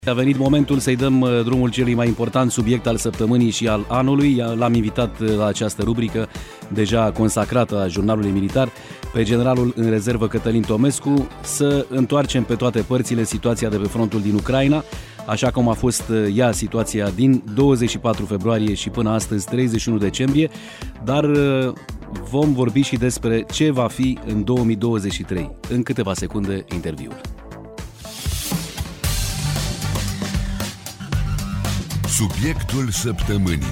A venit momentul să-i dăm drumul celui mai important subiect al săptămânii și al anului. L-am invitat la această rubrică, deja consacrată a Jurnalului Militar, pe generalul în rezervă Cătălin Tomescu, să întoarcem pe toate părțile situația de pe frontul din Ucraina, așa cum a fost ea situația din 24 februarie și până astăzi, 31 decembrie, dar vom vorbi și despre ce va fi în 2023. În câteva secunde, interviul. Subiectul săptămânii.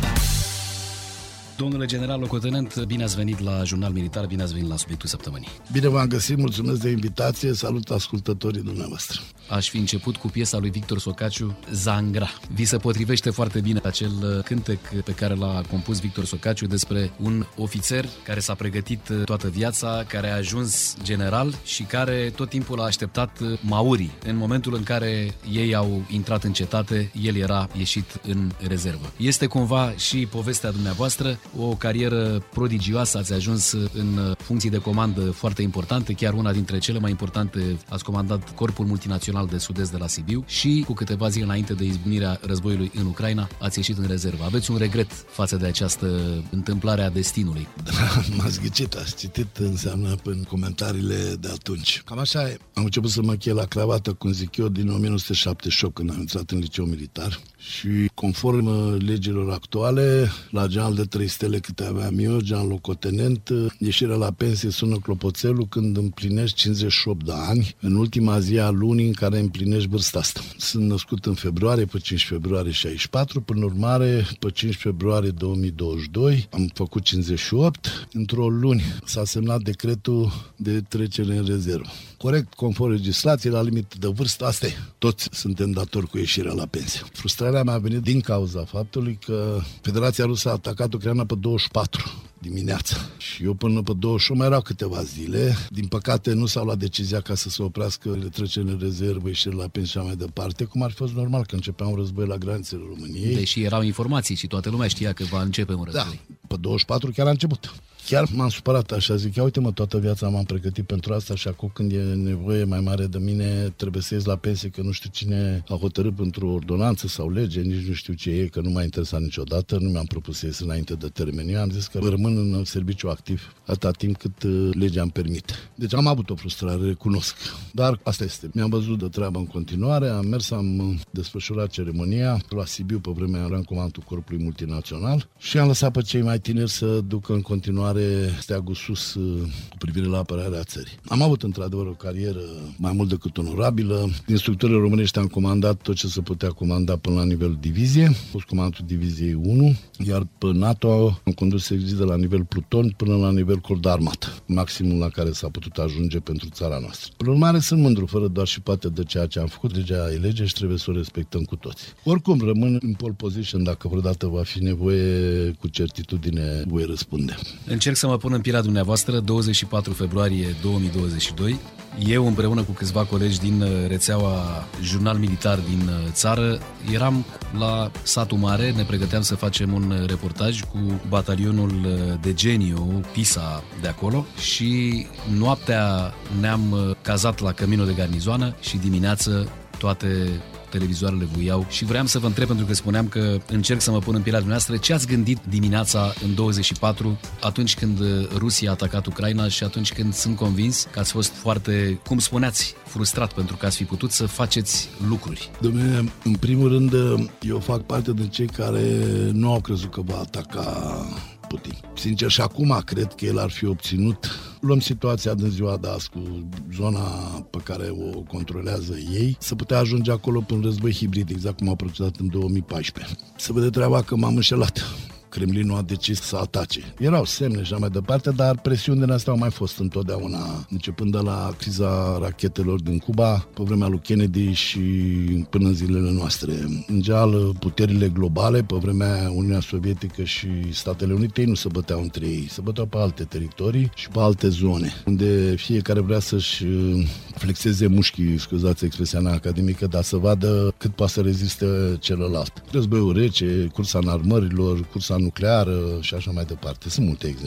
Domnule general locotenent, bine ați venit la Jurnal Militar, bine ați venit la subiectul săptămânii. Bine v-am găsit, mulțumesc de invitație, salut ascultătorii dumneavoastră. Aș fi început cu piesa lui Victor Socaciu, Zangra. Vi se potrivește foarte bine acel cântec pe care l-a compus Victor Socaciu despre un ofițer care s-a pregătit toată viața, care a ajuns general și care tot timpul a așteptat maurii. În momentul în care ei au intrat în cetate, el era ieșit în rezervă. Este cumva și povestea dumneavoastră, o carieră prodigioasă, ați ajuns în funcții de comandă foarte importante, chiar una dintre cele mai importante, ați comandat Corpul Multinațional de Sud-Est de la Sibiu și cu câteva zile înainte de izbucnirea războiului în Ucraina ați ieșit în rezervă. Aveți un regret față de această întâmplare a destinului? Da, m-ați ghicit, ați citit înseamnă în comentariile de atunci. Cam așa e. Am început să mă chei la cravată, cum zic eu, din 1978, când am intrat în liceu militar și conform legilor actuale, la general de 3 stele câte aveam eu, general locotenent, ieșirea la pensie sună clopoțelul când împlinești 58 de ani, în ultima zi a lunii în care împlinești vârsta asta. Sunt născut în februarie, pe 5 februarie 64, până urmare, pe 5 februarie 2022, am făcut 58. Într-o luni s-a semnat decretul de trecere în rezervă. Corect, conform legislației, la limită de vârstă, asta e. Toți suntem datori cu ieșirea la pensie. Frustrarea mea a venit din cauza faptului că Federația Rusă a atacat Ucraina pe 24 dimineața. Și eu până pe 28 mai erau câteva zile. Din păcate nu s-au luat decizia ca să se oprească trecerea în rezervă, ieșirea la pensie și mai departe, cum ar fi fost normal că începea un război la granițele României. Deși erau informații și toată lumea știa că va începe un război. Da, pe 24 chiar a început. Chiar m-am supărat așa, zic, ia uite-mă, toată viața m-am pregătit pentru asta și acum când e nevoie mai mare de mine, trebuie să ies la pensie, că nu știu cine a hotărât pentru o ordonanță sau lege, nici nu știu ce e, că nu m-a interesat niciodată, nu mi-am propus să ies înainte de termen. Eu am zis că rămân în serviciu activ atâta timp cât legea îmi permite. Deci am avut o frustrare, recunosc, dar asta este. Mi-am văzut de treabă în continuare, am mers, am desfășurat ceremonia la Sibiu, pe vremea eram comandul Corpului Multinațional și am lăsat pe cei mai tineri să ducă în continuare steagul sus cu privire la apărarea țării. Am avut într-adevăr o carieră mai mult decât onorabilă. Din structurile românești am comandat tot ce se putea comanda până la nivelul divizie. Am fost comandantul diviziei 1, iar pe NATO am condus servicii de la nivel pluton până la nivel corp de armată, maximul la care s-a putut ajunge pentru țara noastră. Prin urmare, sunt mândru, fără doar și poate de ceea ce am făcut. Legea e lege și trebuie să o respectăm cu toți. Oricum, rămân în pole position, dacă vreodată va fi nevoie, cu certitudine voi răspunde. Încerc să mă pun în pielea dumneavoastră, 24 februarie 2022. Eu, împreună cu câțiva colegi din rețeaua Jurnal Militar din țară, eram la Satul Mare, ne pregăteam să facem un reportaj cu batalionul de Genio, Tisa de acolo și noaptea ne-am cazat la căminul de garnizoană și dimineață toate televizoarele vuiau și vreau să vă întreb, pentru că spuneam că încerc să mă pun în pielea dumneavoastră, ce ați gândit dimineața în 24, atunci când Rusia a atacat Ucraina și atunci când sunt convins că ați fost foarte, cum spuneați, frustrat pentru că ați fi putut să faceți lucruri? Dom'le, în primul rând, eu fac parte din cei care nu au crezut că va ataca Putin. Sincer, și acum cred că el ar fi obținut. Luăm situația din ziua de azi cu zona pe care o controlează ei, să putea ajunge acolo până război hibrid, exact cum a procedat în 2014. Se vede treaba că m-am înșelat. Kremlinul a decis să atace. Erau semne și mai departe, dar presiunile astea au mai fost întotdeauna, începând de la criza rachetelor din Cuba, pe vremea lui Kennedy și până în zilele noastre. În general, puterile globale, pe vremea Uniunea Sovietică și Statele Unite, ei nu se băteau între ei, se băteau pe alte teritorii și pe alte zone, unde fiecare vrea să-și flexeze mușchii, scuzați expresia mea academică, dar să vadă cât poate să reziste celălalt. Războiul rece, cursa în armărilor, cursa nucleară și așa mai departe. Sunt multe exemple.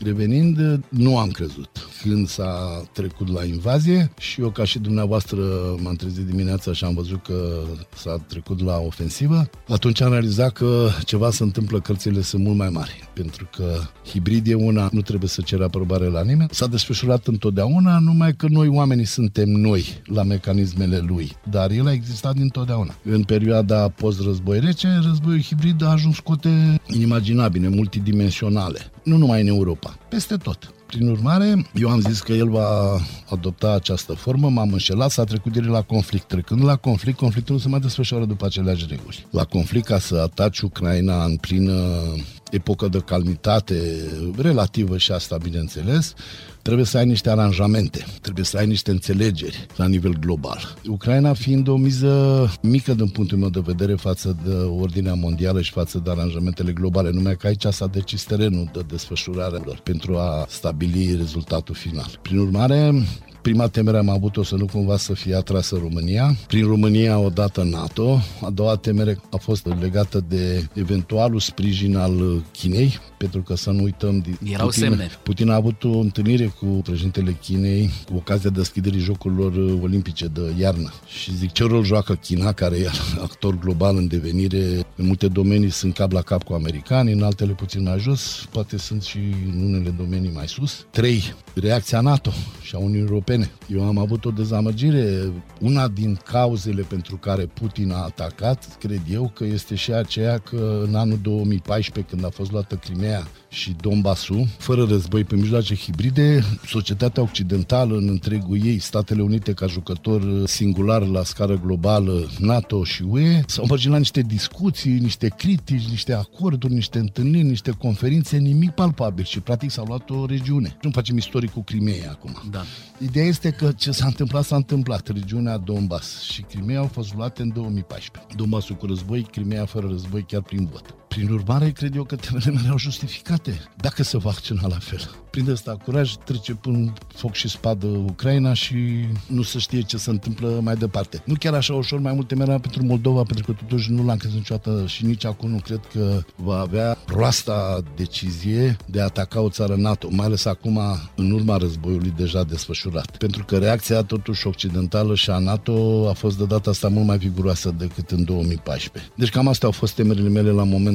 Revenind, nu am crezut. Când s-a trecut la invazie și eu, ca și dumneavoastră, m-am trezit dimineața și am văzut că s-a trecut la ofensivă, atunci am realizat că ceva se întâmplă, cărțile sunt mult mai mari. Pentru că hibrid e una, nu trebuie să cere aprobare la nimeni. S-a desfășurat întotdeauna, numai că noi oamenii suntem noi la mecanismele lui. Dar el a existat dintotdeauna. În perioada post-război rece, războiul hibrid a ajuns cote inimaginabile, multidimensionale. Nu numai în Europa, peste tot. Prin urmare, eu am zis că el va adopta această formă, m-am înșelat, s-a trecut direct la conflict. Trecând la conflict, conflictul nu se mai desfășoară după aceleași reguli. La conflict, ca să ataci Ucraina în plină epocă de calmitate relativă și asta, bineînțeles, trebuie să ai niște aranjamente, trebuie să ai niște înțelegeri la nivel global. Ucraina fiind o miză mică din punctul meu de vedere față de ordinea mondială și față de aranjamentele globale, numai că aici s-a decis terenul de desfășurare lor pentru a stabili rezultatul final. Prin urmare, prima temere am avut-o să nu cumva să fie atrasă România. Prin România odată NATO. A doua temere a fost legată de eventualul sprijin al Chinei, pentru că să nu uităm... Erau semne. Putin a avut o întâlnire cu președintele Chinei cu ocazia deschiderii Jocurilor Olimpice de iarnă. Și zic, ce rol joacă China, care e actor global în devenire? În multe domenii sunt cap la cap cu americanii, în altele puțin mai jos, poate sunt și în unele domenii mai sus. 3. Reacția NATO și a Uniunii Europene. Eu am avut o dezamăgire. Una din cauzele pentru care Putin a atacat, cred eu, că este și aceea că în anul 2014, când a fost luată Crimea și Donbassul, fără război, pe mijloace hibride, societatea occidentală în întregul ei, Statele Unite ca jucător singular la scară globală, NATO și UE, s-au marginat niște discuții, niște critici, niște acorduri, niște întâlniri, niște conferințe, nimic palpabil și practic s-a luat o regiune. Nu facem istoric cu Crimea acum. Da. Ideea este că ce s-a întâmplat, s-a întâmplat. Regiunea Donbass și Crimea au fost luate în 2014. Donbassul cu război, Crimea fără război, chiar prin vot. Prin urmare, cred eu că temele mele au justificate. Dacă se va acționa la fel. Prinde ăsta curaj, trece până foc și spadă Ucraina și nu se știe ce se întâmplă mai departe. Nu chiar așa ușor, mai mult temerea pentru Moldova, pentru că totuși nu l-am crezut niciodată și nici acum nu cred că va avea proasta decizie de a ataca o țară NATO, mai ales acum în urma războiului deja desfășurat. Pentru că reacția totuși occidentală și a NATO a fost de data asta mult mai viguroasă decât în 2014. Deci cam astea au fost temerile mele la momentul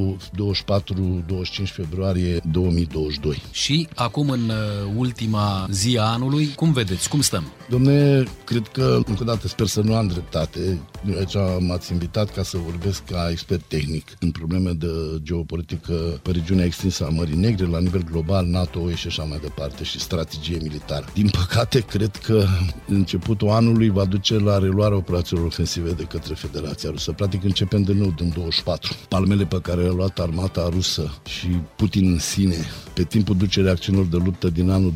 24-25 februarie 2022. Și acum, în ultima zi a anului, cum vedeți? Cum stăm? Dom'le, cred că, încă o dată, sper să nu am dreptate. Aici m-ați invitat ca să vorbesc ca expert tehnic în probleme de geopolitică pe regiunea extinsă a Mării Negre, la nivel global, NATO, UE și așa mai departe, și strategie militară. Din păcate, cred că începutul anului va duce la reluarea operațiilor ofensive de către Federația Rusă. Practic începem de nou din 24. Palmele pe care le-a luat armata rusă și Putin în sine pe timpul ducerii acțiunilor de luptă din anul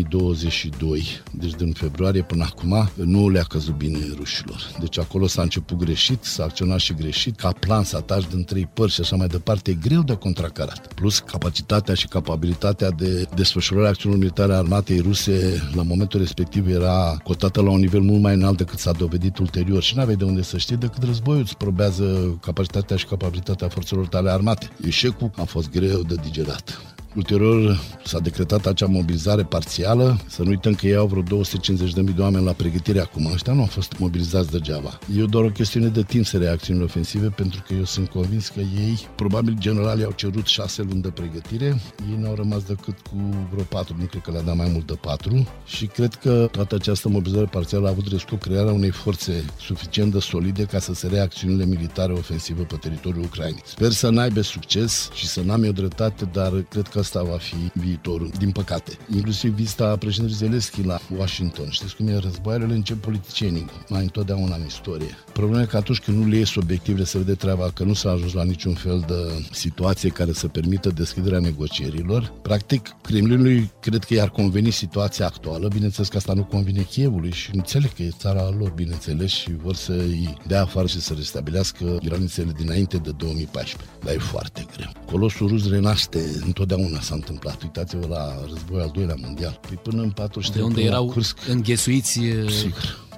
2022, deci din februarie până acum, nu le-a căzut bine rușilor. Deci acolo s-a început greșit, s-a acționat și greșit, ca plan să ataci din 3 părți și așa mai departe, e greu de contracarat. Plus capacitatea și capabilitatea de desfășurare a acțiunilor militare a armatei ruse la momentul respectiv era cotată la un nivel mult mai înalt decât s-a dovedit ulterior și n-aveai de unde să știi decât războiul îți probează capacitatea și capabilitatea forțelor tale armate. Eșecul a fost greu de digerat. Ulterior s-a decretat acea mobilizare parțială. Să nu uităm că ei au vreo 250.000 de oameni la pregătire acum. Ăștia nu au fost mobilizați degeaba. E doar o chestiune de timp să reacțiunile ofensive, pentru că eu sunt convins că ei, probabil generalii, au cerut 6 luni de pregătire. Ei n-au rămas decât cu vreo 4, nu cred că le-a dat mai mult de 4. Și cred că toată această mobilizare parțială a avut scop crearea unei forțe suficient de solide ca să se reacțiunile militare ofensive pe teritoriul Ucrainei. Sper să n-aibă succes și să n-am eu dreptate, dar cred că asta va fi viitorul, din păcate. Inclusiv vizita președintelui Zelenski la Washington. Știți cum e? Războaiele încep politicienii, mai întotdeauna în istorie. Problema e că atunci când nu le ies obiectivele, se vede treaba că nu s-a ajuns la niciun fel de situație care să permită deschiderea negocierilor. Practic, Kremlinului cred că i-ar conveni situația actuală. Bineînțeles că asta nu convine Kievului și înțeleg că e țara lor, bineînțeles, și vor să-i dea afară și să restabilească granițele dinainte de 2014. Dar e foarte greu. Colosul rus renaște, întotdeauna s-a întâmplat. Uitați-vă la războiul al doilea mondial. Păi până în 43 de unde erau înghesuiți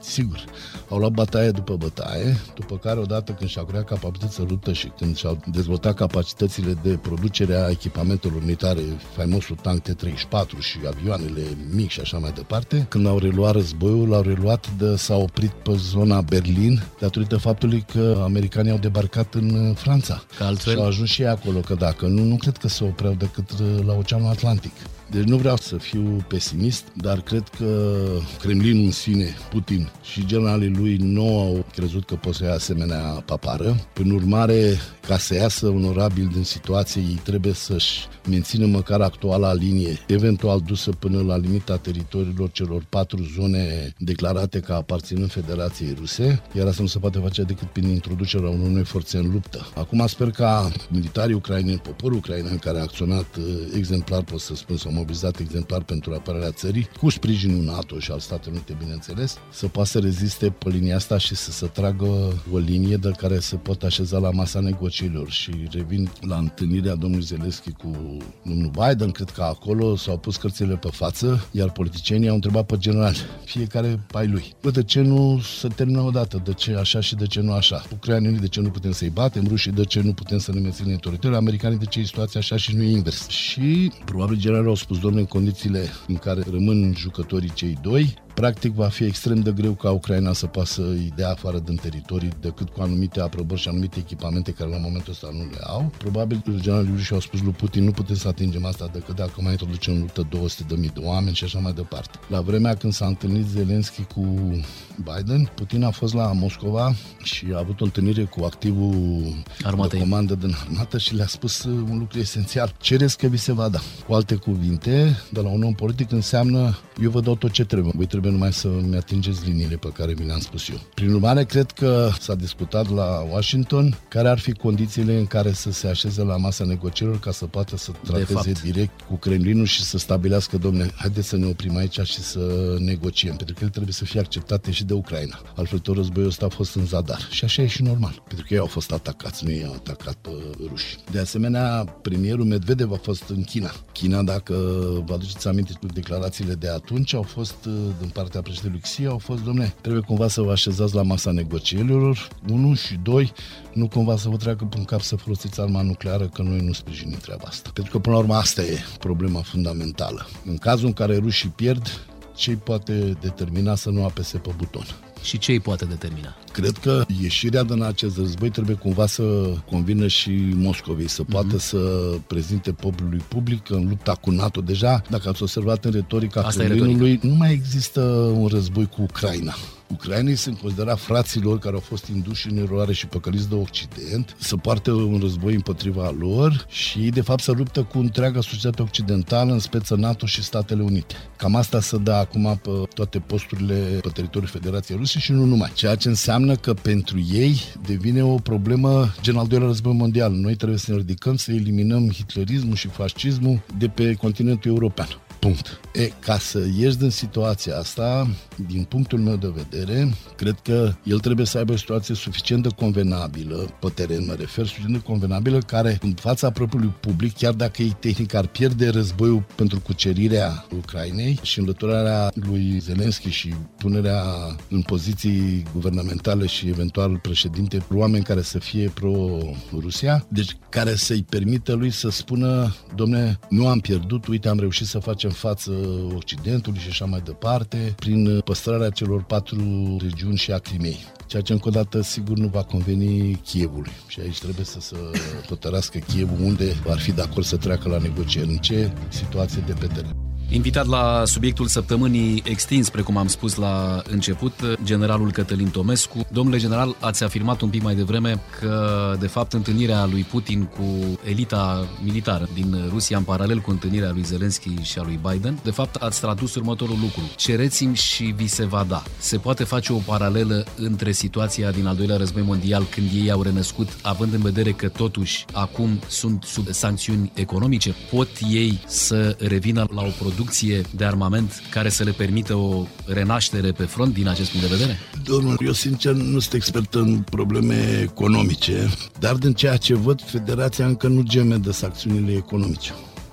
sigur. Au luat bătaie după bătaie, după care odată când și-au creat capacități de luptă și când și-au dezvoltat capacitățile de producere a echipamentelor militare, faimosul tank T-34 și avioanele mici și așa mai departe, când au reluat războiul, s-au oprit pe zona Berlin datorită faptului că americanii au debarcat în Franța. Și au ajuns și ei acolo, că dacă nu cred că se opreau decât la Oceanul Atlantic. Deci nu vreau să fiu pesimist, dar cred că Kremlinul în sine, Putin și generalii lui nu au crezut că pot să ia asemenea papară. Prin urmare, ca să iasă onorabil din situație, ei trebuie să-și mențină măcar actuala linie, eventual dusă până la limita teritoriilor celor 4 zone declarate ca aparținând Federației Ruse, iar asta nu se poate face decât prin introducerea unor noi forțe în luptă. Acum sper ca militarii ucraineni, poporul ucrainean care a acționat exemplar, pot să spun, s-au mobilizat exemplar pentru apărarea țării, cu sprijinul NATO și al Statelor Unite, bineînțeles, să poată să reziste pe linia asta și să se tragă o linie de care se pot așeza la masa negocierilor. Și revin la întâlnirea domnului Zelensky cu domnul Biden, cred că acolo s-au pus cărțile pe față, iar politicienii au întrebat pe generali, fiecare ai lui. Bă, de ce nu se termină odată? De ce așa și de ce nu așa? Ucrainenii de ce nu putem să-i batem? Rușii de ce nu putem să ne menținem teritoriul? Americanii de ce e situația așa și nu e invers? Și probabil generalii au spus, domnule, în condițiile în care rămân jucătorii cei doi, practic va fi extrem de greu ca Ucraina să poată să-i dea afară din teritorii decât cu anumite aprobări și anumite echipamente care la momentul ăsta nu le au. Probabil generalii ruși au spus lui Putin, nu putem să atingem asta decât dacă mai introducem în luptă 200.000 de oameni și așa mai departe. La vremea când s-a întâlnit Zelensky cu Biden, Putin a fost la Moscova și a avut o întâlnire cu activul de comandă din armată și le-a spus un lucru esențial. Cereți că vi se va da. Cu alte cuvinte, de la un om politic înseamnă eu vă dau tot ce trebuie. Voi trebuie numai să-mi atingeți liniile pe care mi le-am spus eu. Prin urmare, cred că s-a discutat la Washington care ar fi condițiile în care să se așeze la masa negocierilor ca să poată să trateze direct cu Kremlinul și să stabilească, domne, haideți să ne oprim aici și să negociem, pentru că el trebuie să fie acceptate și de Ucraina. Altfel tot războiul ăsta a fost în zadar. Și așa e și normal, pentru că ei au fost atacați, nu ei au atacat pe ruși. De asemenea, premierul Medvedev a fost în China. China, dacă vă aduceți aminte cu declarațiile de atunci, au fost din partea președintelui Xi, au fost, domne, trebuie cumva să vă așezați la masa negocierilor, 1 și 2, nu cumva să vă treacă prin cap să folosiți arma nucleară, că noi nu sprijinim treaba asta. Pentru că, până la urmă, asta e problema fundamentală. În cazul în care rușii pierd, ce îi poate determina să nu apese pe buton? Și ce îi poate determina? Cred că ieșirea din acest război trebuie cumva să convină și Moscovei, să poată să prezinte poporului public că în lupta cu NATO, deja, dacă ați observat în retorica Kremlinului, nu mai există un război cu Ucraina. Ucrainii sunt considerați fraților care au fost induși în eroare și păcăliți de Occident, să poartă un război împotriva lor și, de fapt, să luptă cu întreaga societate occidentală, în speță NATO și Statele Unite. Cam asta se dă acum pe toate posturile pe teritoriul Federației Ruse și nu numai. Ceea ce înseamnă că pentru ei devine o problemă gen al doilea război mondial. Noi trebuie să ne ridicăm, să eliminăm hitlerismul și fascismul de pe continentul european. Punct. Ca să ieși din situația asta, din punctul meu de vedere, cred că el trebuie să aibă o situație suficient de convenabilă, pe teren mă refer, suficient de convenabilă, care în fața propriului public, chiar dacă ei tehnic ar pierde războiul pentru cucerirea Ucrainei și înlăturarea lui Zelensky și punerea în poziții guvernamentale și eventual președinte oameni care să fie pro-Rusia, deci care să-i permită lui să spună, domne, nu am pierdut, uite, am reușit să facem față Occidentului și așa mai departe, prin păstrarea celor 4 regiuni și a Crimei. Ceea ce încă o dată sigur nu va conveni Kievului. Și aici trebuie să se hotărască Kievul unde ar fi de acord să treacă la negocieri, în ce situație de pe teren. Invitat la subiectul săptămânii extins, precum am spus la început, generalul Cătălin Tomescu. Domnule general, ați afirmat un pic mai devreme că, de fapt, întâlnirea lui Putin cu elita militară din Rusia, în paralel cu întâlnirea lui Zelensky și a lui Biden, de fapt, ați tradus următorul lucru. Cereți-mi și vi se va da. Se poate face o paralelă între situația din al doilea război mondial, când ei au renăscut, având în vedere că, totuși, acum sunt sub sancțiuni economice? Pot ei să revină la o producție de armament care să le permită o renaștere pe front din acest punct de vedere? Domnul, eu sincer nu sunt expert în probleme economice, dar din ceea ce văd, Federația încă nu geme de sancțiunile economice.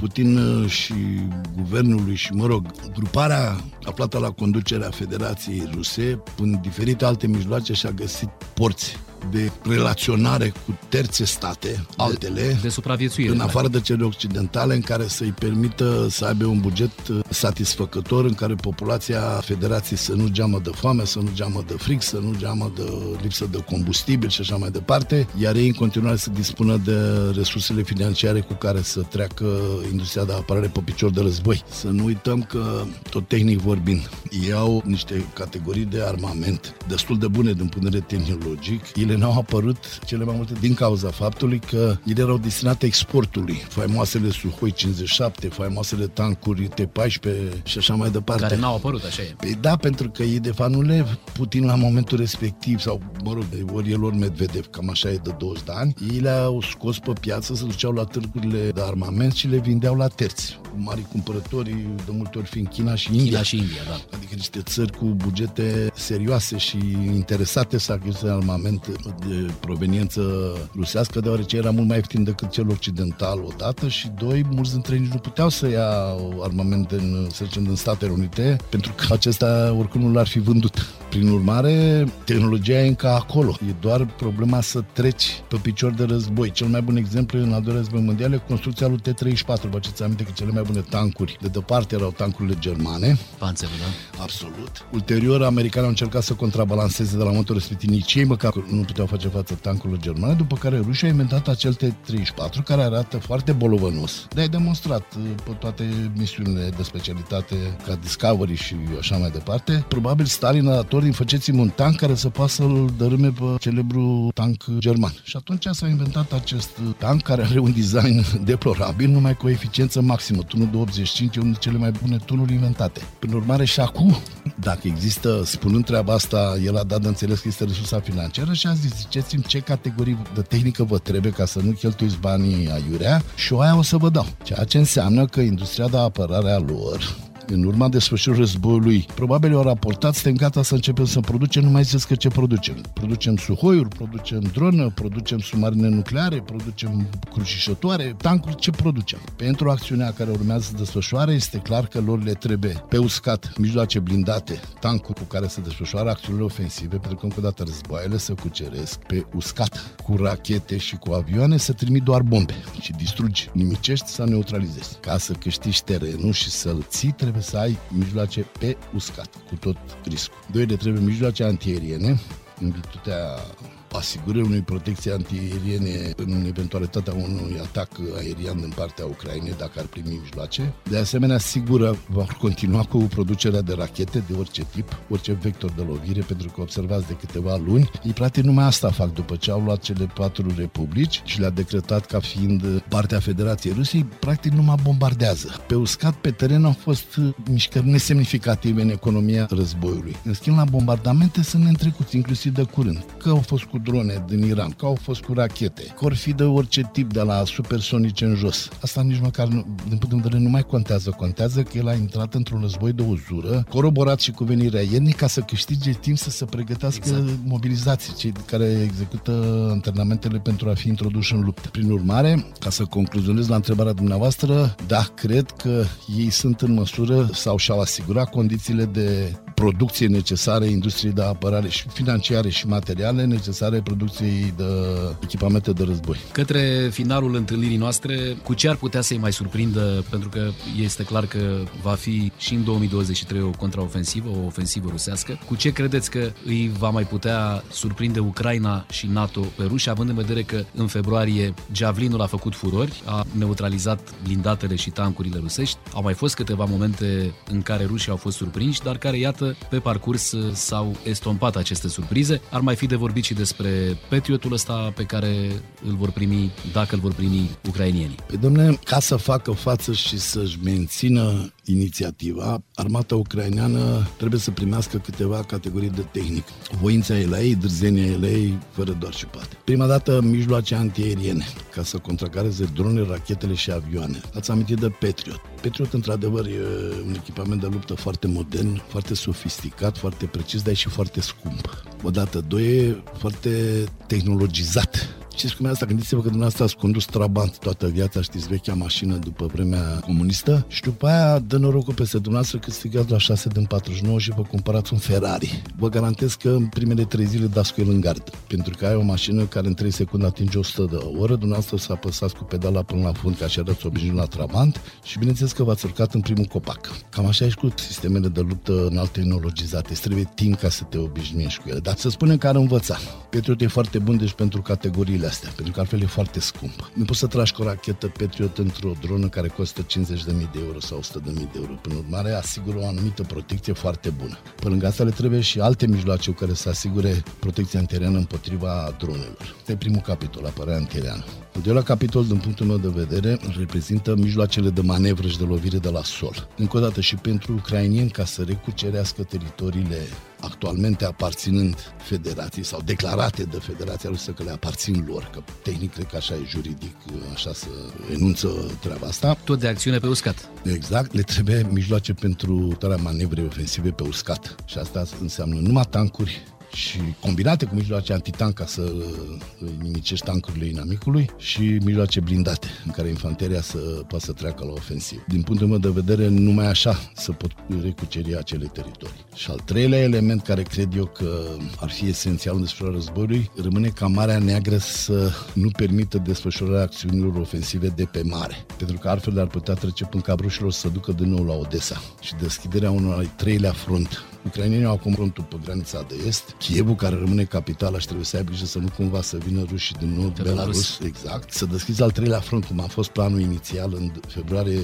Putin și guvernului și, gruparea aflată la conducerea Federației Ruse, în diferite alte mijloace și-a găsit porți de relaționare cu terțe state, altele, de supraviețuire, în afară de cele occidentale, în care să-i permită să aibă un buget satisfăcător, în care populația Federației să nu geamă de foame, să nu geamă de frig, să nu geamă de lipsă de combustibil și așa mai departe, iar ei în continuare să dispună de resursele financiare cu care să treacă industria de apărare pe picior de război. Să nu uităm că, tot tehnic vorbind, ei au niște categorii de armament destul de bune din punct de vedere tehnologic. Ele n-au apărut cele mai multe din cauza faptului că ele erau destinate exportului. Faimoasele Suhoi 57, faimoasele tancuri T-14 și așa mai departe. Care n-au apărut, așa e. Păi da, pentru că ei de fapt nu le Putin la momentul respectiv, sau ori e lor Medvedev, cam așa e de 20 de ani, ei le-au scos pe piață, se duceau la târgurile de armament și le vindeau la terți. Mari cumpărători, de multe ori fiind China și India. China și India, da. Adică niște țări cu bugete serioase și interesate să achiziționeze armament de proveniență rusească, deoarece era mult mai ieftin decât cel occidental, odată, și doi, mulți dintre ei nici nu puteau să ia armament din Statele Unite, pentru că acesta oricum nu l-ar fi vândut. Prin urmare, tehnologia e încă acolo. E doar problema să treci pe picior de război. Cel mai bun exemplu în al doilea război mondial e construcția lui T-34. Vă aduceți aminte că cele mai bune tancuri de departe erau tancurile germane. Panțerul, da? Absolut. Ulterior, americanii au încercat să contrabalanceze de la momentul respectiv, nici ei măcar nu puteau face față tancurilor germane, după care rușii au inventat acel T-34, care arată foarte bolovănos. De-ai demonstrat pe toate misiunile de specialitate ca Discovery și așa mai departe. Probabil Stalin a dat ordin, faceți-mi un tank care să poată să-l dărâme pe celebru tank german. Și atunci s-a inventat acest tank care are un design deplorabil, numai cu o eficiență maximă. Tunul de 85 e unul dintre cele mai bune tunuri inventate. Prin urmare, și acum, dacă există, spunând treaba asta, el a dat de înțeles că este resursa financiară și a zis, ziceți-mi ce categorii de tehnică vă trebuie ca să nu cheltuiți banii aiurea și o aia o să vă dau. Ceea ce înseamnă că industria de apărare a lor, în urma desfășurării războiului, probabil au raportat, suntem gata să începem să producem, nu mai ziceți că ce producem. Producem Suhoiuri, producem dronă, producem submarine nucleare, producem crucișătoare, tancuri, ce producem? Pentru acțiunea care urmează să desfășoare, este clar că lor le trebuie pe uscat mijloace blindate, tancuri cu care să desfășoară acțiunile ofensive, pentru că încă o dată războaiele se cuceresc pe uscat, cu rachete și cu avioane, să trimit doar bombe și distrugi, nimicești sau neutralizezi. Ca să câștigi terenul și să-l ții, trebuie să ai mijloace pe uscat, cu tot riscul. Doi, de trebuie mijloace antiaeriene, în virtutea asigurării unei protecții antiaeriene în eventualitatea unui atac aerian din partea Ucrainei, dacă ar primi mijloace. De asemenea, sigură va continua cu producerea de rachete de orice tip, orice vector de lovire, pentru că observați de câteva luni, ei practic numai asta fac după ce au luat cele 4 republici și le-a decretat ca fiind partea Federației Rusiei, practic numai bombardează. Pe uscat, pe teren au fost mișcări nesemnificative în economia războiului. În schimb, la bombardamente sunt neîntrecuți, inclusiv de curând, că au fost cu drone din Iran, că au fost cu rachete, că or fi de orice tip, de la supersonice în jos. Asta nici măcar, din punct de vedere, nu mai contează. Contează că el a intrat într-un război de uzură, coroborat și cu venirea iernii, ca să câștige timp să se pregătească mobilizații, cei care execută antrenamentele pentru a fi introduși în luptă. Prin urmare, ca să concluzionez la întrebarea dumneavoastră, da, cred că ei sunt în măsură sau și-au asigurat condițiile de producție necesare industriei de apărare și financiare și materiale necesare producției de echipamente de război. Către finalul întâlnirii noastre, cu ce ar putea să-i mai surprindă, pentru că este clar că va fi și în 2023 o contraofensivă, o ofensivă rusească, cu ce credeți că îi va mai putea surprinde Ucraina și NATO pe ruși, având în vedere că în februarie Javelinul a făcut furori, a neutralizat blindatele și tancurile rusești, au mai fost câteva momente în care rușii au fost surprinși, dar care, iată, pe parcurs s-au estompat aceste surprize. Ar mai fi de vorbit și despre Patriotul ăsta pe care îl vor primi, dacă îl vor primi ucrainienii. Păi, dom'le, ca să facă față și să-și mențină inițiativa, armata ucraineană trebuie să primească câteva categorii de tehnică. Voința e la ei, dârzenia e la ei, fără doar și poate. Prima dată, mijloace antiaeriene, ca să contracareze drone, rachetele și avioane. Ați amintit de Patriot. Patriot, într-adevăr, e un echipament de luptă foarte modern, foarte sofisticat, foarte precis, dar e și foarte scump. Odată, doi, e foarte tehnologizat. Știți cum e asta? Gândiți-vă că dumneavoastră ați condus Trabant toată viața, știți, vechea mașină după vremea comunistă și după aia dă norocul peste dumneavoastră că strigați la 6 din 49 și vă cumpărați un Ferrari. Vă garantez că în primele 3 zile dați cu el în gard, pentru că ai o mașină care în 3 secunde atinge 100 de oră, dumneavoastră să apăsați cu pedala până la fund ca și erați obișnuit la Trabant și bineînțeles că v-ați urcat în primul copac. Cam așa e și cu sistemele de luptă înalt tehnologizate. Îți trebuie timp ca să te obișnuiești cu ele. Dar să spunem că ar învăța. Patriot e foarte bun deci pentru categoriile astea, pentru că altfel e foarte scump. Nu poți să tragi cu o rachetă Patriot într-o dronă care costă 50.000 de euro sau 100.000 de euro. Prin urmare, asigură o anumită protecție foarte bună. Pe lângă asta le trebuie și alte mijloace care să asigure protecția antiaeriană împotriva dronelor. Este primul capitol, apărarea antiaeriană. Al doilea capitol, din punctul meu de vedere, reprezintă mijloacele de manevră și de lovire de la sol. Încă o dată și pentru ucrainieni, ca să recucerească teritoriile actualmente aparținând federației sau declarate de Federația Rusă că le aparțin lor, că tehnic cred că așa e juridic, așa se enunță treaba asta. Tot de acțiune pe uscat. Exact, le trebuie mijloace pentru darea manevrei ofensive pe uscat. Și asta înseamnă numai tancuri și combinate cu mijloace antitank ca să nimicești tancurile inamicului și mijloace blindate în care infanteria să poată să treacă la ofensivă. Din punctul meu de vedere, numai așa se pot recuceri acele teritorii. Și al treilea element care cred eu că ar fi esențial în desfășurarea războiului rămâne ca Marea Neagră să nu permită desfășurarea acțiunilor ofensive de pe mare. Pentru că altfel ar putea trece până cap rușilor să ducă din nou la Odessa. Și deschiderea unui al treilea front. Ucrainenii au acum frontul pe granița de est. Kievul, care rămâne capitala și trebuie să aibă grijă să nu cumva să vină rușii din nou Belarus. Exact. Să deschizi al treilea front, cum a fost planul inițial în februarie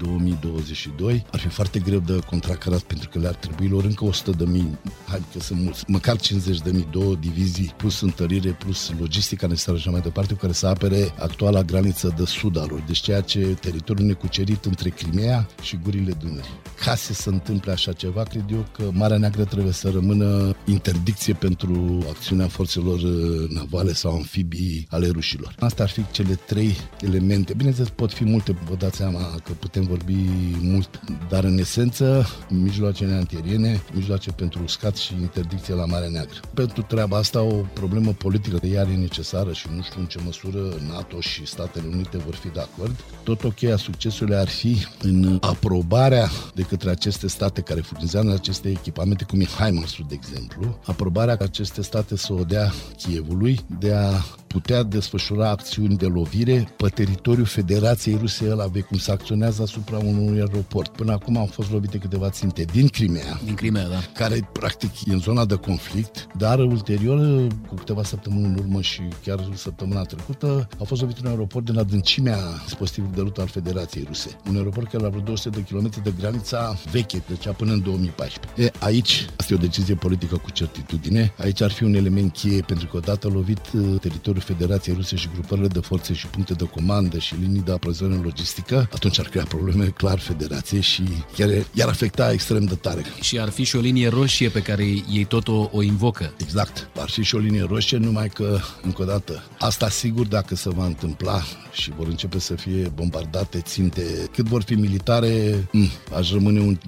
2022, ar fi foarte greu de contracarat pentru că le-ar trebui lor încă 100.000, hai că sunt mulți, măcar 50.000, două divizii, plus întărire, plus logistica necesară și mai departe, cu care să apere actuala graniță de sud a lor. Deci ceea ce teritoriul necucerit între Crimea și gurile Dunării. Ca să se întâmple așa ceva, cred eu că Marea Neagră trebuie să rămână interdicție pentru acțiunea forțelor navale sau amfibii ale rușilor. Asta ar fi cele trei elemente. Bineînțeles, pot fi multe, vă dați seama că putem vorbi mult, dar în esență, mijloacele antiaeriene, mijloace pentru uscat și interdicție la Marea Neagră. Pentru treaba asta, o problemă politică de iar e necesară și nu știu în ce măsură NATO și Statele Unite vor fi de acord. Tot o cheie a succesului ar fi în aprobarea de către aceste state care furnizează aceste echipamente, cum e HIMARS-ul, de exemplu, aprobarea ca aceste state să o dea Kievului de a putea desfășura acțiuni de lovire pe teritoriul Federației Ruse, cum se acționează asupra unui aeroport. Până acum au fost lovite câteva ținte din Crimea. Din Crimea, da. Care, practic, e în zona de conflict, dar ulterior, cu câteva săptămâni în urmă și chiar săptămâna trecută, a fost lovit un aeroport din adâncimea dispozitivului de luptă al Federației Ruse. Un aeroport care la vreo 200 de kilometri de granița veche, trecea până în 2014. Aici, asta e o decizie politică cu certitudine. Aici ar fi un element cheie, pentru că odată lovit teritoriul Federației Ruse și grupările de forțe și puncte de comandă și linii de aprovizionare logistică, atunci ar crea probleme clar Federației și chiar i-ar afecta extrem de tare. Și ar fi și o linie roșie pe care ei tot o invocă. Exact. Ar fi și o linie roșie, numai că, încă o dată, asta sigur dacă se va întâmpla și vor începe să fie bombardate ținte, cât vor fi militare, aș rămâne un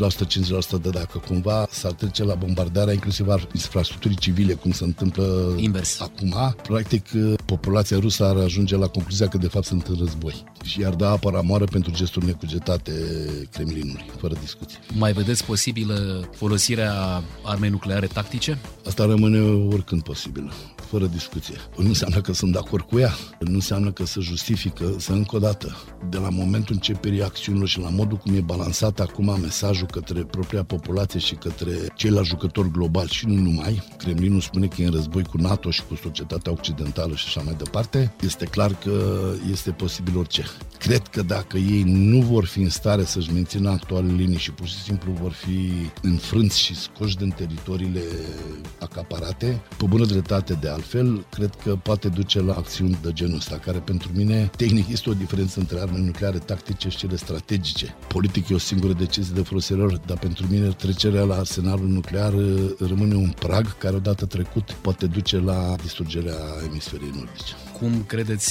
50% de dacă cumva s-ar trece la bombardarea inclusiv a infrastructurii civile, cum se întâmplă invers acum. Practic, populația rusă ar ajunge la concluzia că de fapt sunt în război și i-ar da apă la moară pentru gesturi necugetate Kremlinului, fără discuție. Mai vedeți posibilă folosirea armei nucleare tactice? Asta rămâne oricând posibilă, fără discuție. Nu înseamnă că sunt de acord cu ea, nu înseamnă că se justifică, să încă o dată, de la momentul începerii acțiunilor și la modul cum e balansat acum mesajul către propria populație și către ceilalți jucători globali și nu numai, Kremlinul spune că e în război cu NATO și cu societatea occidentală și așa mai departe, este clar că este posibil orice. Cred că dacă ei nu vor fi în stare să-și mențină actualele linii și pur și simplu vor fi înfrânți și scoși din teritoriile acaparate, pe bună dreptate de altfel, cred că poate duce la acțiuni de genul ăsta, care pentru mine, tehnic, este o diferență între arme nucleare tactice și cele strategice. Politic e o singură decizie de folosirea, dar pentru mine trecerea la arsenalul nuclear rămâne un prag care odată trecut poate duce la distrugerea emisferei nordice. Cum credeți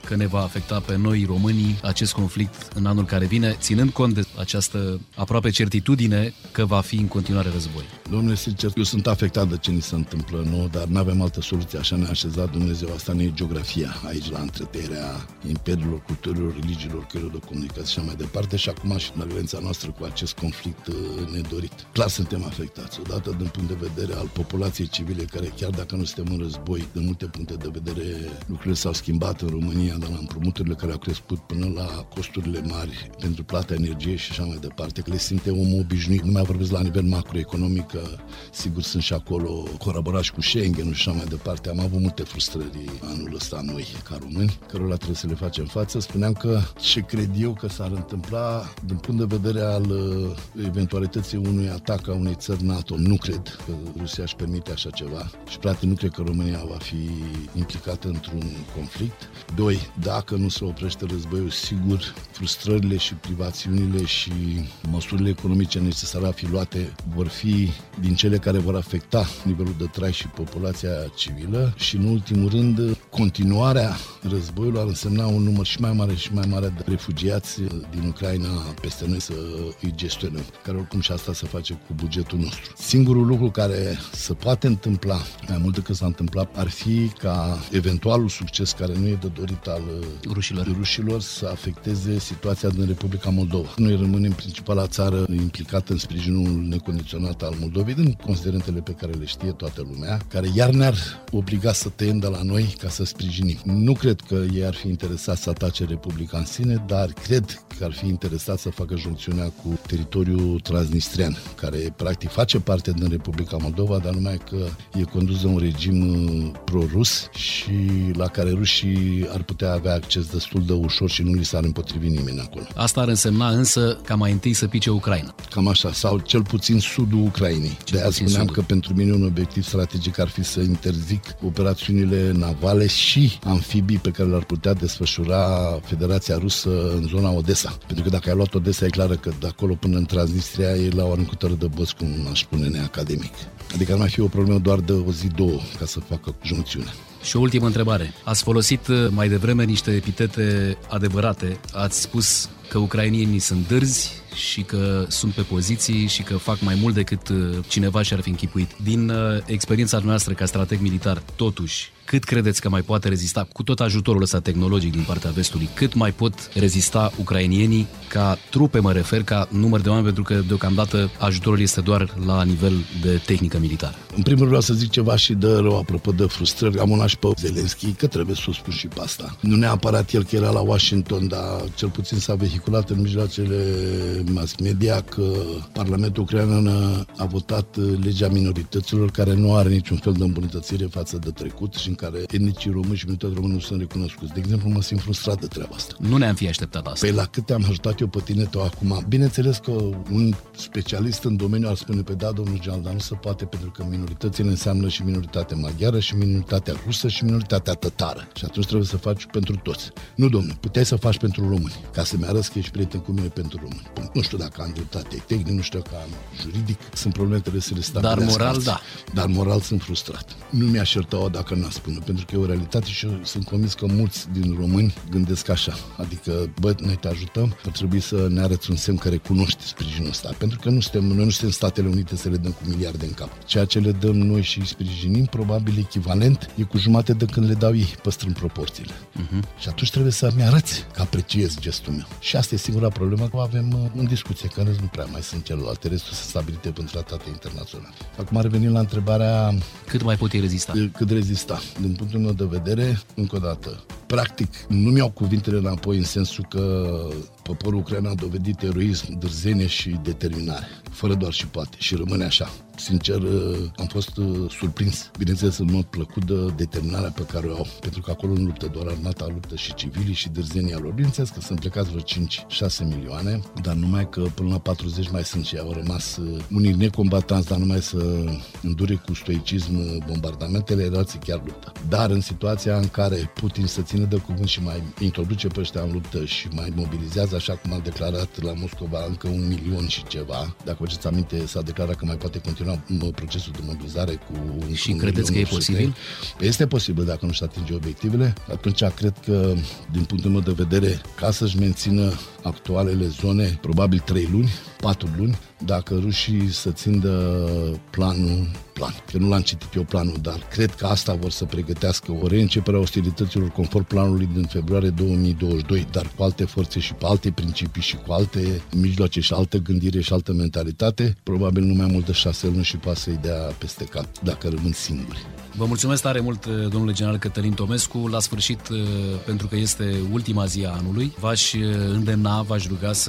că ne va afecta pe noi românii acest conflict în anul care vine, ținând cont de această aproape certitudine că va fi în continuare război? Domnule, sincer, eu sunt afectat de ce ni se întâmplă nouă, dar nu avem altă soluție. Așa ne-a așezat Dumnezeu. Asta ne e geografia aici, la întretăierea imperiilor, culturilor, religiilor, căilor de comunicație și așa mai departe. Și acum și la violența noastră cu acest conflict nedorit. Clar suntem afectați. Odată din punct de vedere al populației civile, care chiar dacă nu suntem în război, din multe puncte de vedere lucrurile s-au schimbat în România, de la împrumuturile care au crescut până la costurile mari pentru plata energiei și așa mai departe, că le simte omul obișnuit. Nu mai vorbesc la nivel macroeconomic, că sigur sunt și acolo colaborați cu Schengen și așa mai departe. Am avut multe frustrări anul ăsta noi, ca români, cărora trebuie să le facem față. Spuneam că ce cred eu că s-ar întâmpla din punct de vedere al eventualității unui atac a unei țări NATO. Nu cred că Rusia își permite așa ceva și practic nu cred că România va fi implicată într-un conflict. 2. Dacă nu se oprește războiul, sigur, frustrările și privațiunile și măsurile economice necesare a fi luate vor fi din cele care vor afecta nivelul de trai și populația civilă și, în ultimul rând, continuarea războiului ar însemna un număr și mai mare de refugiați din Ucraina peste noi să îi gestionăm, care oricum și asta se face cu bugetul nostru. Singurul lucru care se poate întâmpla, mai mult decât s-a întâmplat, ar fi ca eventualul succes, care nu e de dorit al rușilor, să afecteze situația din Republica Moldova. Noi rămânem principala țară implicată în sprijinul necondiționat al Moldovei, din considerentele pe care le știe toată lumea, care iar ne-ar obliga să tăiem de la noi ca să sprijinim. Nu cred că ei ar fi interesați să atace Republica în sine, dar cred că ar fi interesat să facă juncțiunea cu teritoriul transnistrian, care practic face parte din Republica Moldova, dar numai că e condus de un regim pro-rus și la care rușii ar putea avea acces destul de ușor și nu li s-ar împotrivi nimeni acolo. Asta ar însemna însă ca mai întâi să pice Ucraina. Cam așa, sau cel puțin sudul Ucrainei. De-aia spuneam că pentru mine un obiectiv strategic ar fi să interzic operațiunile navale și amfibii pe care le-ar putea desfășura Federația Rusă în zona Odessa. Pentru că dacă ai luat Odessa, e clară că de acolo până în Transnistria e la o anumită de băț, cum aș spune neacademic. Adică ar mai fi o problemă doar de o zi, două, ca să facă juncțiune. Și o ultimă întrebare. Ați folosit mai devreme niște epitete adevărate. Ați spus că ucrainienii sunt dârzi și că sunt pe poziții și că fac mai mult decât cineva și-ar fi închipuit. Din experiența noastră ca strateg militar, totuși, cât credeți că mai poate rezista, cu tot ajutorul ăsta tehnologic din partea vestului, cât mai pot rezista ucrainienii ca trupe, mă refer, ca număr de oameni, pentru că deocamdată ajutorul este doar la nivel de tehnică militară? În primul rând vreau să zic ceva și de rău, apropo de frustrări. Am una și pe Zelenski, că trebuie să o spun și pe asta. Nu neapărat el că era la Washington, dar cel puțin s-a vehiculat în mijloacele mass media că Parlamentul ucrainean a votat legea minorităților, care nu are niciun fel de îmbunătățire față de trecut și în care etnicii români și minorități români nu sunt recunoscuți. De exemplu, mă simt frustrat de treaba asta. Nu ne-am fi așteptat asta. Păi la câte am ajutat eu pe tine acum? Bineînțeles că un specialist în domeniu ar spune, pe da, domnul general, dar nu se poate, pentru că minoritățile înseamnă și minoritatea maghiară, și minoritatea rusă, și minoritatea tătară. Și atunci trebuie să faci pentru toți. Nu, domnule, puteai să faci pentru români, ca să-mi arăți că ești prieten cu mine pentru români. Nu știu dacă am dreptate tehnic, nu știu dacă am juridic, sunt probleme, trebuie să le stabilească. Dar moral, da. Dar moral sunt frustrat. Nu mi-aș ierta-o dacă n-a spune, pentru că e o realitate și eu sunt convins că mulți din români gândesc așa. Adică, bă, noi te ajutăm, ar trebui să ne arăți un semn că recunoști sprijinul ăsta. Pentru că noi nu suntem Statele Unite să le dăm cu miliarde în cap. Ceea ce le dăm noi și îi sprijinim, probabil echivalent, e cu jumate de când le dau ei, păstrând proporțiile. Și atunci trebuie să-mi arăți că apreciez gestul meu. Și asta e singura problemă că avem în discuție, că nu prea mai sunt celelalte, restul sunt stabilite prin tratate internaționale. Acum revenim la întrebarea cât mai pot ei rezista? Cât rezista. Din punctul meu de vedere, încă o dată, practic, nu mi-au cuvintele înapoi în sensul că poporul ucrainean a dovedit eroism, dârzenie și determinare. Fără doar și poate. Și rămâne așa. Sincer, am fost surprins. Bineînțeles, în mod plăcut de determinarea pe care o au. Pentru că acolo nu luptă doar armata, luptă și civilii și dârzenia lor. Bineînțeles că sunt plecați vreo 5-6 milioane, dar numai că până la 40 mai sunt și au rămas unii necombatanți, dar numai să îndure cu stoicism bombardamentele, alții chiar luptă. Dar în situația în care Putin se ține de cuvânt și mai introduce pe ăștia în luptă și mai mobilizează urmează, așa cum a declarat la Moscova, încă 1 milion și ceva. Dacă vă aduceți aminte, s-a declarat că mai poate continua procesul de mobilizare cu... Și credeți că e posibil? Este posibil dacă nu-și atinge obiectivele. Atunci cred că, din punctul meu de vedere, ca să-și mențină actualele zone, probabil 3 luni, 4 luni, dacă rușii să țindă plan, că nu l-am citit eu planul, dar cred că asta vor să pregătească o reîncepere a ostilităților conform planului din februarie 2022, dar cu alte forțe și pe alte principii și cu alte mijloace și altă gândire și altă mentalitate, probabil nu mai mult de 6 luni și poate să-i dea peste cap, dacă rămân singuri. Vă mulțumesc tare mult, domnule general Cătălin Tomescu. La sfârșit, pentru că este ultima zi a anului, v-aș îndemna, v-aș ruga să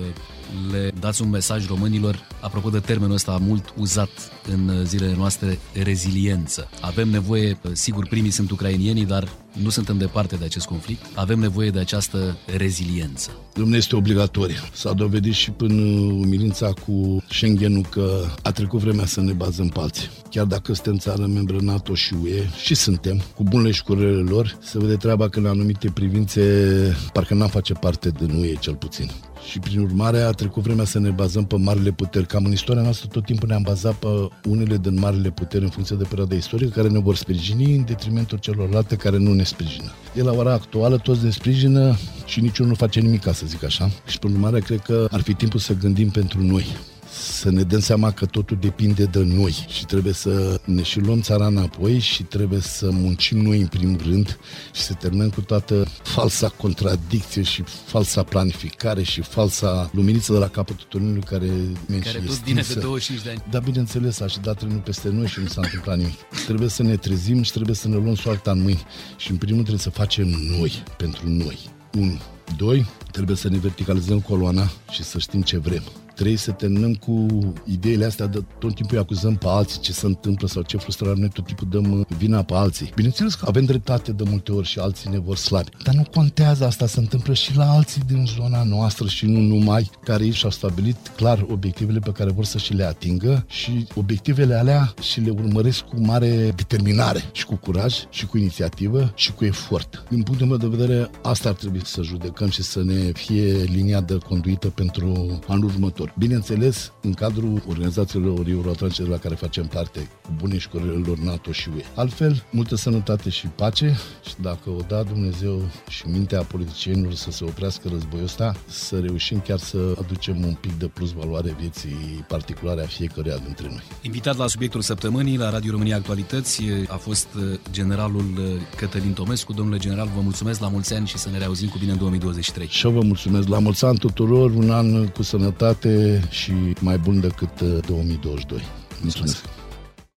le dați un mesaj românilor apropo de termenul ăsta mult uzat în zilele noastre, reziliență. Avem nevoie, sigur, primii sunt ucrainienii, dar nu suntem departe de acest conflict. Avem nevoie de această reziliență. Dom'le, este obligatorie. S-a dovedit și până umilința cu Schengen-ul că a trecut vremea să ne bazăm pe alții. Chiar dacă suntem țară membră NATO și UE, și suntem, cu bunele și cu relele lor, se vede treaba că în anumite privințe parcă n-am face parte din UE, cel puțin. Și prin urmare a trecut vremea să ne bazăm pe marile puteri. Cam în istoria noastră tot timpul ne-am bazat pe unele din marile puteri în funcție de perioada istorică care ne vor sprijini în detrimentul celorlalte care nu ne sprijină. De la ora actuală toți ne sprijină și niciunul nu face nimic, ca să zic așa. Și prin urmare cred că ar fi timpul să gândim pentru noi. Să ne dăm seama că totul depinde de noi și trebuie să ne și luăm țara înapoi și trebuie să muncim noi în primul rând și să terminăm cu toată falsa contradicție și falsa planificare și falsa luminiță de la capătul tunelului care tot vine de 25 de ani. Da, bineînțeles, a și dat trenul peste noi și nu s-a întâmplat nimic. Trebuie să ne trezim și trebuie să ne luăm soarta în mâini și în primul rând trebuie să facem noi, pentru noi. 1. 2. Trebuie să ne verticalizăm coloana și să știm ce vrem. 3. Să terminăm cu ideile astea de tot timpul îi acuzăm pe alții ce se întâmplă sau ce frustrare, noi tot timpul dăm vina pe alții. Bineînțeles că avem dreptate de multe ori și alții ne vor slabi, dar nu contează, asta se întâmplă și la alții din zona noastră și nu numai, care ei și-au stabilit clar obiectivele pe care vor să și le atingă și obiectivele alea și le urmăresc cu mare determinare și cu curaj și cu inițiativă și cu efort. Din punctul meu de vedere, asta ar trebui să judecăm și să ne fie linia de conduită pentru anul următor. Bineînțeles, în cadrul organizațiilor euroatlantice de la care facem parte, cu bune și cu relele lor NATO și UE. Altfel, multă sănătate și pace și dacă o da Dumnezeu și mintea politicienilor să se oprească războiul ăsta, să reușim chiar să aducem un pic de plus valoare vieții particulare a fiecăruia dintre noi. Invitat la subiectul săptămânii la Radio România Actualități a fost generalul Cătălin Tomescu. Domnule general, vă mulțumesc, la mulți ani și să ne reauzim cu bine în 2023. Și eu vă mulțumesc, la mulți ani tuturor, un an cu sănătate și mai bun decât 2022. Mulțumesc!